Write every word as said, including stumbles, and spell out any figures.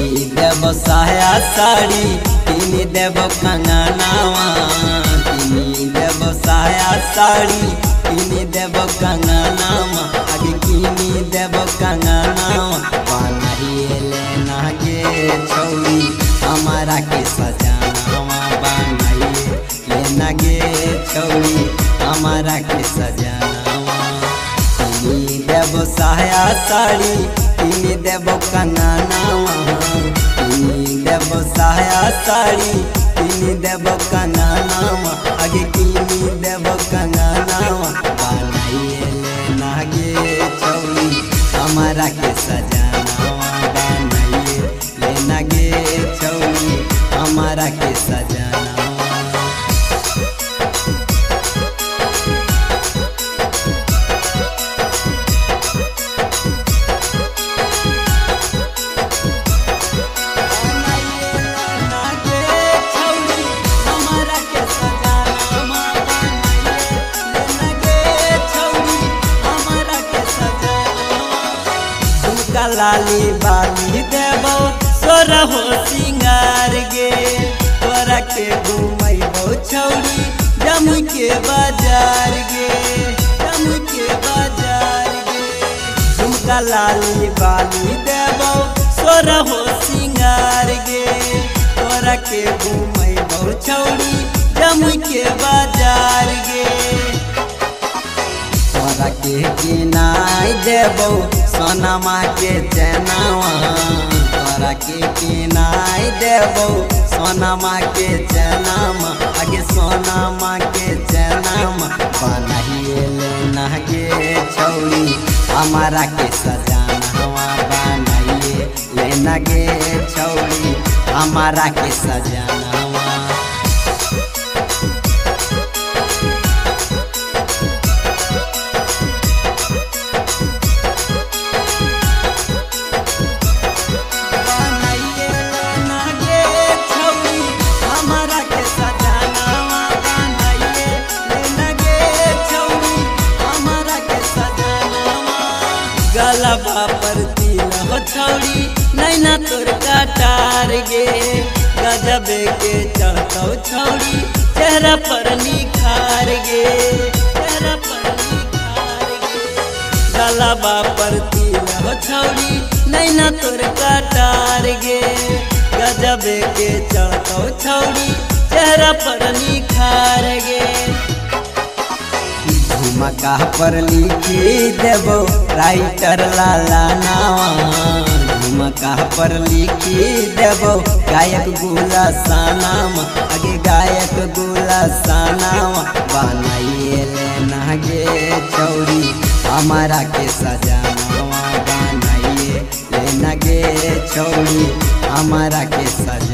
किनी देव साया साड़ी किनी देव कंगनावा किनी देव साया साड़ी किनी देव कंगनावा आगे किनी देव कंगनावा बनाइले नागे छौरी हमारा के सजनावा बनाइले नागे छौरी हमारा के सजनावा किनी देव साया साड़ी किनी देव कंगनावा किनी देव साया साड़ी किनी देव कंगनावा आगे किनी देव कंगनावा बनाइले नागे छौरी हमारा के सजनावा बनाइले नागे छौरी हमारा के सजनावा। लाली बाली देबो सोरा हो सिंगार गे तोरा के घुमैबो छौरी जमुई के बाजार गे जमुई के बाजार गे झुमका लाली बाली देबो सोरा हो सिंगार गे तोरा के घुमैबो छौरी जमुई के बाजार गे तोरा के किनाई देबो सोनमा के चनावा तोरा के किनाई देबो सोनमा के चनामा आगे सोनमा के चनामा बनाइले नागे छौरी हमारा के सजनावा बनाइले नागे छौरी हमारा के सजनावा। गलबा पर तिल हो छौरी नैना तोर कटार गे गजबे के चढ़तौ छौरी चेहरा पर निखार गे चेहरा पर निखार गे गलबा पर तिल हो छौरी नैना तोर कटार गे गजबे के चढ़तौ छौरी चेहरा पर निखार गे झुमका पर लिखी देबो राइटर लाला नावा झुमका पर लिखी देबो गायक गुला सानामा आगे गायक गुला सानामा बनाइले नागे छौरी हमारा के सजनावा बनाइले नागे छौरी हमारा के सजनावा।